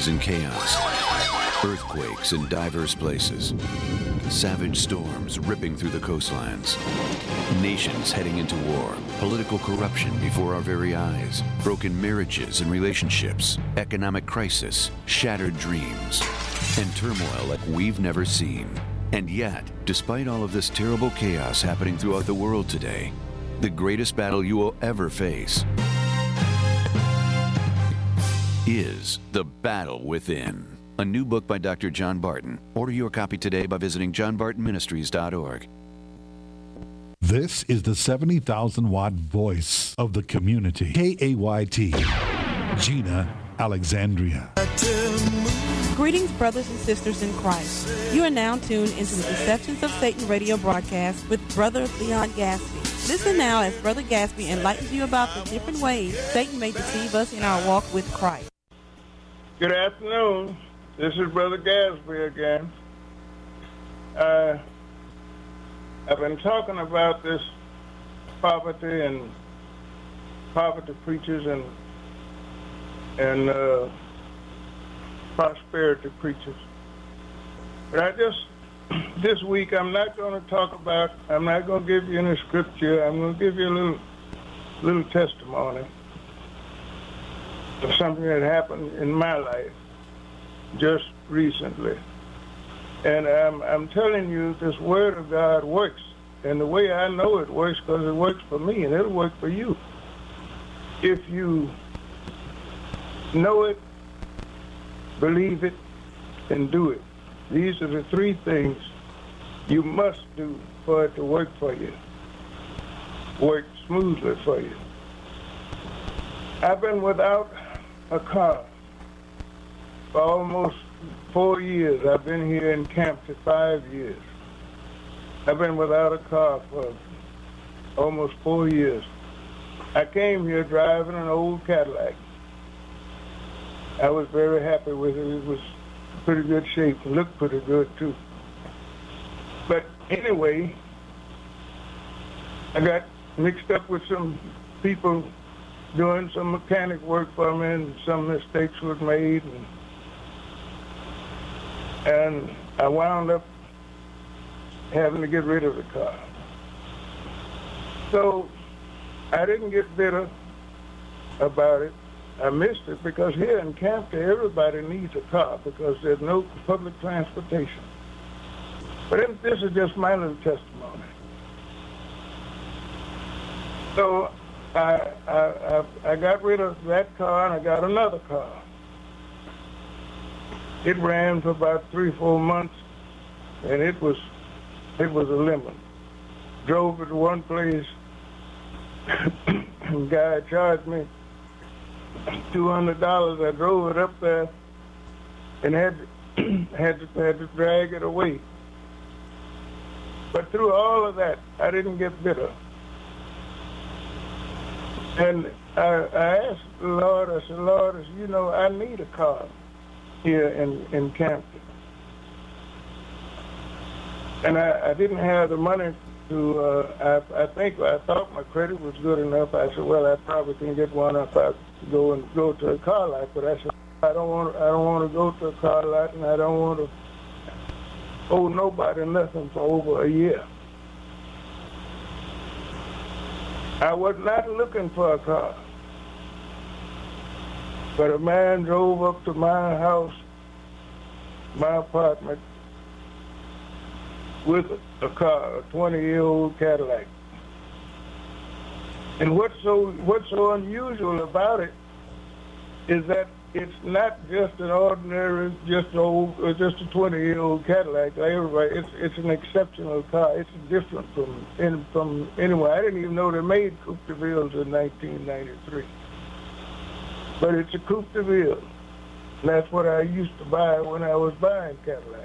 is in chaos. Earthquakes in diverse places. Savage storms ripping through the coastlines. Nations heading into war. Political corruption before our very eyes. Broken marriages and relationships. Economic crisis. Shattered dreams. And turmoil like we've never seen. And yet, despite all of this terrible chaos happening throughout the world today, the greatest battle you will ever face is the battle within. A new book by Dr. John Barton. Order your copy today by visiting johnbartonministries.org. This is the 70,000-watt voice of the community. KAYT, Gina Alexandria. Greetings, brothers and sisters in Christ. You are now tuned into the Deceptions of Satan radio broadcast with Brother Leon Gaspy. Listen now as Brother Gaspy enlightens you about the different ways Satan may deceive us in our walk with Christ. Good afternoon. This is Brother Gaspy again. I've been talking about this poverty preachers and prosperity preachers. But this week I'm not going to give you any scripture. I'm going to give you a little testimony of something that happened in my life just recently. And I'm telling you, this Word of God works. And the way I know it works, because it works for me, and it'll work for you. If you know it, believe it, and do it. These are the three things you must do for it to work for you, work smoothly for you. I've been without a car for almost 4 years. I've been here in camp for 5 years. I've been without a car for almost 4 years. I came here driving an old Cadillac. I was very happy with it. It was pretty good shape and looked pretty good too. But anyway, I got mixed up with some people doing some mechanic work for me, and some mistakes were made, and I wound up having to get rid of the car. So I didn't get bitter about it. I missed it because here in Camp, everybody needs a car because there's no public transportation. But this is just my little testimony. So I got rid of that car and I got another car. It ran for about 3-4 months, and it was a lemon. Drove it to one place. The guy charged me $200. I drove it up there and had to drag it away. But through all of that, I didn't get bitter. And I asked the Lord, I said, Lord, you know, I need a car here in Campton. And I didn't have the money to, I thought my credit was good enough. I said, well, I probably can get one if I go to a car lot. But I said, I don't want to go to a car lot, and I don't want to owe nobody nothing for over a year. I was not looking for a car. But a man drove up to my house, my apartment, with a car, a 20-year-old Cadillac. And what's so unusual about it is that it's not just an ordinary, just a 20-year-old Cadillac. Like everybody, it's an exceptional car. It's different from anywhere. I didn't even know they made Coupe de Villes in 1993. But it's a Coupe de Ville. And that's what I used to buy when I was buying Cadillacs.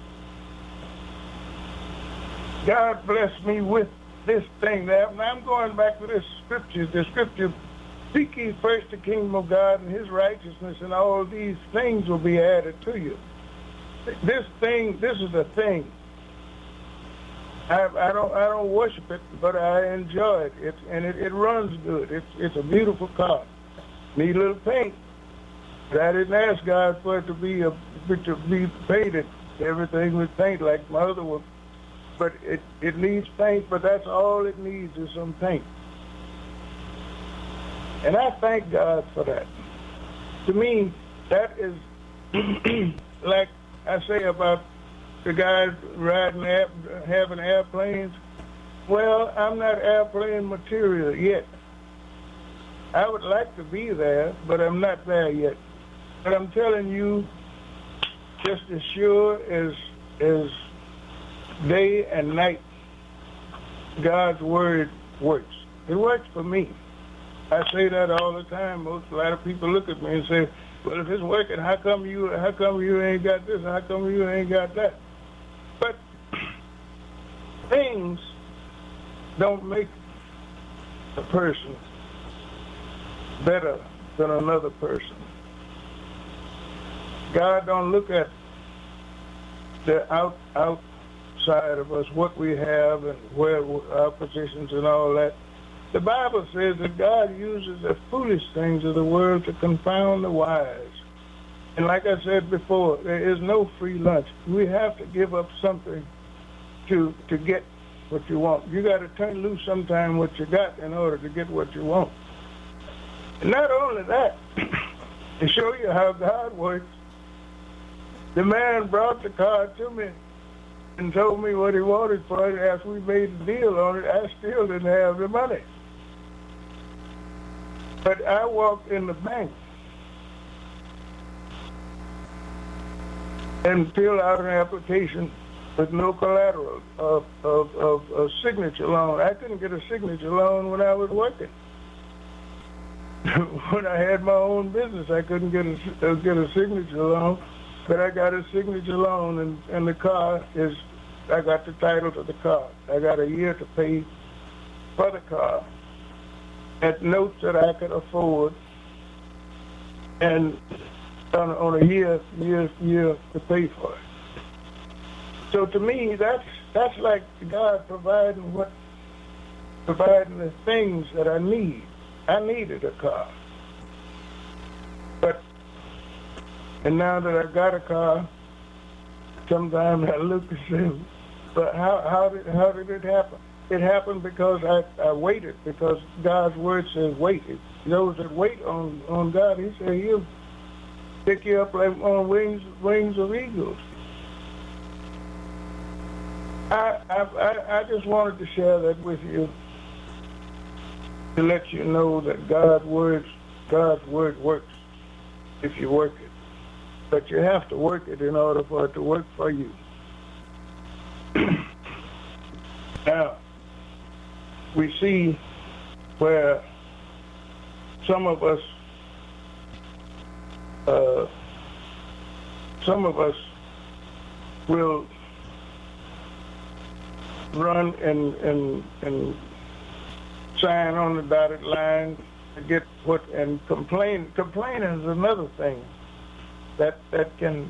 God blessed me with this thing. Now I'm going back to this scripture. The scripture, seek ye first the kingdom of God and his righteousness, and all these things will be added to you. This is a thing. I don't worship it, but I enjoy it. It runs good. It's a beautiful car. Need a little paint. I didn't ask God for it to be painted. Everything was paint like my other one. But it needs paint, but that's all it needs is some paint. And I thank God for that. To me, that is like I say about the guys having airplanes. Well, I'm not airplane material yet. I would like to be there, but I'm not there yet. But I'm telling you, just as sure as day and night, God's word works. It works for me. I say that all the time. A lot of people look at me and say, "Well, if it's working, how come you ain't got this? How come you ain't got that?" But things don't make a person better than another person. God don't look at the outside of us, what we have and where our positions and all that. The Bible says that God uses the foolish things of the world to confound the wise. And like I said before, there is no free lunch. We have to give up something to get what you want. You got to turn loose sometime what you got in order to get what you want. And not only that, to show you how God works, the man brought the car to me and told me what he wanted for it. After we made the deal on it, I still didn't have the money. But I walked in the bank and filled out an application with no collateral of a signature loan. I couldn't get a signature loan when I was working. When I had my own business, I couldn't get a signature loan, but I got a signature loan, and the car is, I got the title to the car. I got a year to pay for the car at notes that I could afford, and on a year to pay for it. So to me, that's like God providing the things that I need. I needed a car, and now that I got a car, sometimes I look and say, but how did it happen? It happened because I waited, because God's word says wait. Those that wait on God, he said he'll pick you up like on wings of eagles. I just wanted to share that with you, to let you know that God's word works if you work it. But you have to work it in order for it to work for you. Now, we see where some of us will run and sign on the dotted line to get what, and complain. Complaining is another thing that can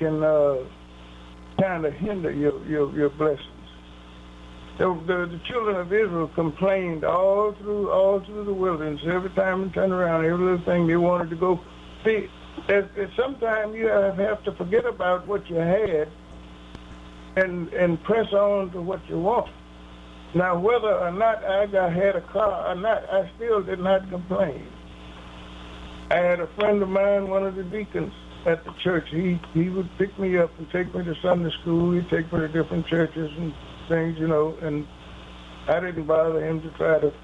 kind of hinder your blessings. The children of Israel complained all through the wilderness. Every time they turned around, every little thing they wanted to go. See, sometimes you have to forget about what you had and press on to what you want. Now, whether or not I had a car or not, I still did not complain. I had a friend of mine, one of the deacons at the church. He would pick me up and take me to Sunday school. He'd take me to different churches and things, and I didn't bother him to try to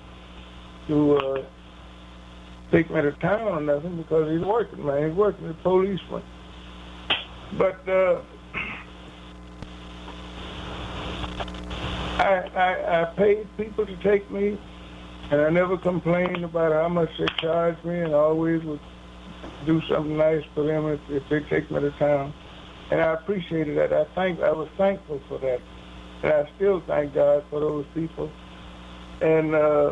take me to town or nothing, because he's working, man. He's working as a policeman. But I paid people to take me, and I never complained about how much they charged me, and I always would do something nice for them if they take me to town. And I appreciated that. I was thankful for that. And I still thank God for those people. And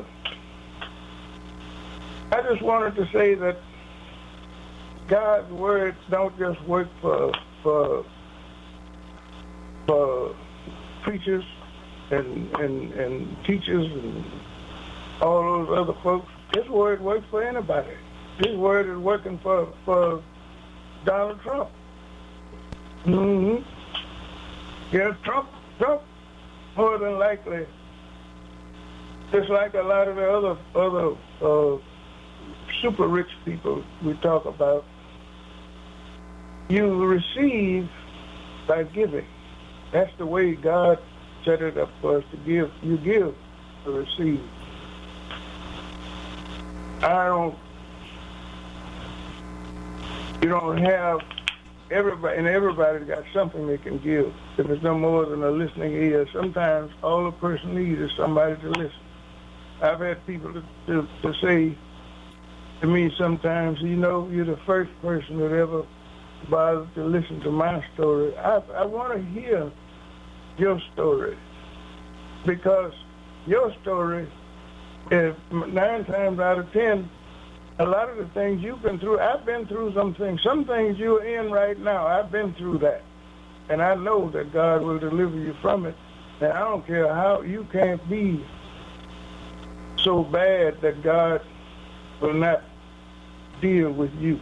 I just wanted to say that God's word don't just work for preachers and teachers and all those other folks. His word works for anybody. His word is working for Donald Trump. Mm-hmm. Yes, Trump, more than likely, just like a lot of the other super rich people we talk about, you receive by giving. That's the way God set it up for us to give. You give to receive. You don't have everybody, and everybody's got something they can give. If it's no more than a listening ear, sometimes all a person needs is somebody to listen. I've had people to say to me sometimes, you're the first person that ever bothered to listen to my story. I want to hear your story, because your story is 9 times out of 10, a lot of the things you've been through, I've been through some things. Some things you're in right now, I've been through that. And I know that God will deliver you from it. And I don't care how, you can't be so bad that God will not deal with you.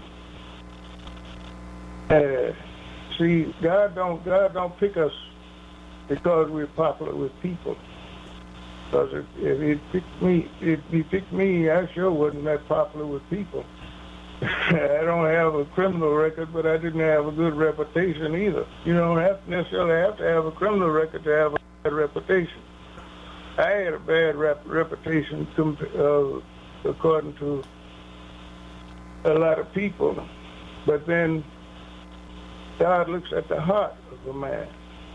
See, God don't pick us because we're popular with people. Because if he picked me, I sure wasn't that popular with people. I don't have a criminal record, but I didn't have a good reputation either. You don't necessarily have to have a criminal record to have a bad reputation. I had a bad reputation according to a lot of people, but then God looks at the heart of a man,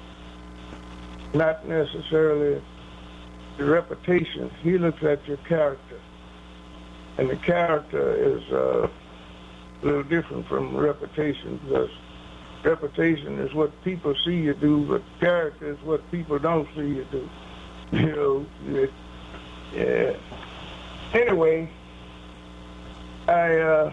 not necessarily the reputation. He looks at your character, and the character is a little different from reputation, because reputation is what people see you do, but character is what people don't see you do. Yeah. Anyway, I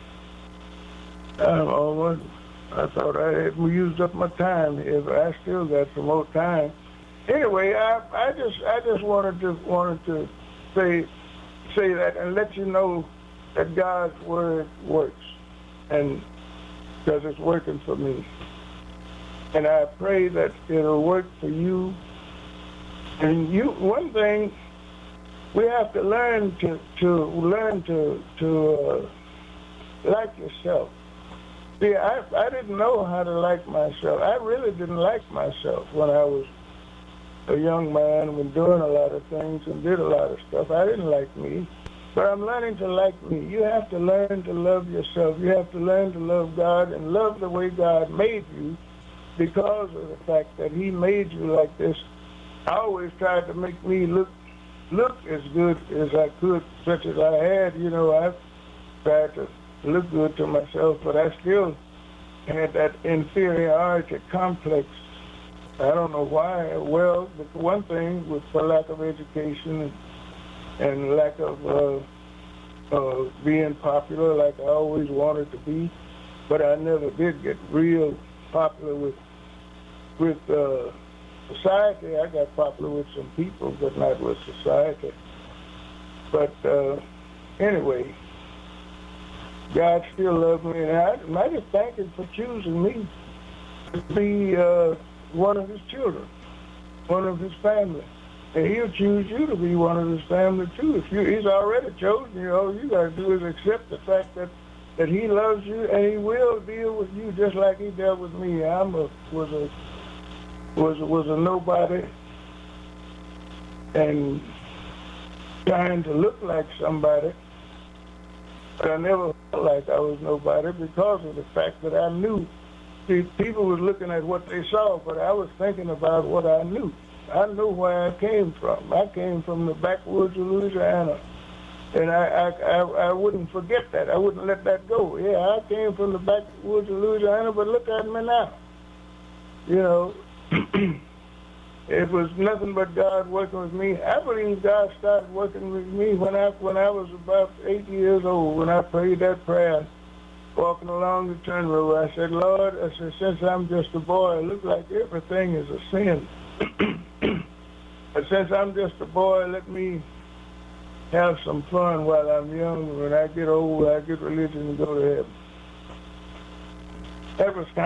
thought I had used up my time here, but I still got some more time. Anyway, I just wanted to say that and let you know that God's word works, and because it's working for me. And I pray that it'll work for you. And one thing, we have to learn to like yourself. See, I didn't know how to like myself. I really didn't like myself when I was a young man and doing a lot of things and did a lot of stuff. I didn't like me, but I'm learning to like me. You have to learn to love yourself. You have to learn to love God and love the way God made you, because of the fact that he made you like this. I always tried to make me look as good as I could, such as I had. I tried to look good to myself, but I still had that inferiority complex. I don't know why. Well, the one thing was for lack of education and lack of being popular like I always wanted to be, but I never did get real popular with society. I got popular with some people, but not with society. But anyway, God still loves me, and I just thank him for choosing me to be one of his children, one of his family. And he'll choose you to be one of his family too. He's already chosen you, all you got to do is accept the fact that he loves you, and he will deal with you just like he dealt with me. Was a nobody and trying to look like somebody, but I never felt like I was nobody because of the fact that I knew. See, people was looking at what they saw, but I was thinking about what I knew. I knew where I came from. I came from the backwoods of Louisiana, and I wouldn't forget that. I wouldn't let that go. Yeah, I came from the backwoods of Louisiana, but look at me now. It was nothing but God working with me. I believe God started working with me when I was about 8 years old, when I prayed that prayer, walking along the turn road. I said, Lord, since I'm just a boy, it looks like everything is a sin. But since I'm just a boy, let me have some fun while I'm young. When I get old, I get religion and go to heaven. That was